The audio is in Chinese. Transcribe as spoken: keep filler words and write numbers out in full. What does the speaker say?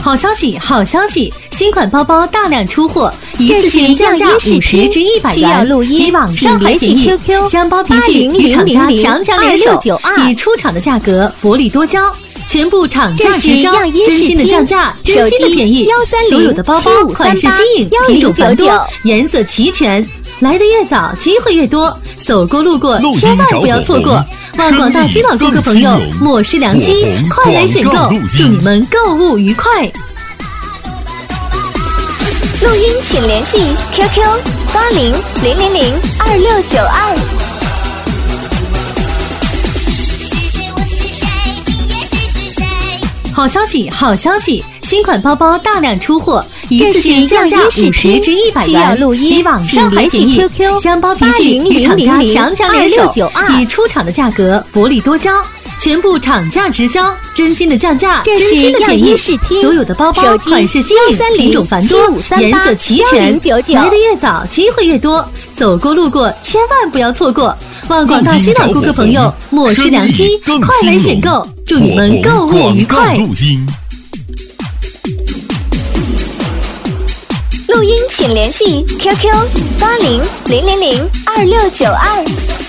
好消息，好消息！新款包包大量出货，一次性降价五十至一百元，比网上还便宜。将包皮具与厂家强强联手，以出厂的价格薄利多销，全部厂价直销，真心的降价，真心的便宜。所有的包包款式新颖，品种繁多，颜色齐全。来得越早，机会越多，走过路过千万不要错过。望广大基佬顾客朋友莫失良机，快来选购，祝你们购物愉快。 录音请联系 Q Q 八零零零零二六九二。 好消息，好消息！新款包包大量出货，一次性降价五十至一百元，比网上还便宜。将包皮具与厂家强强联手，以出厂的价格薄利多销，全部厂价直销，真心的降价，真心的便宜。所有的包包款式新颖，品种繁多，颜色齐全。来得越早，机会越多，走过路过千万不要错过。望广大基佬顾客朋友莫失良机，快来选购，祝你们购物愉快。 录音请联系 Q Q 八零零零零二六九二。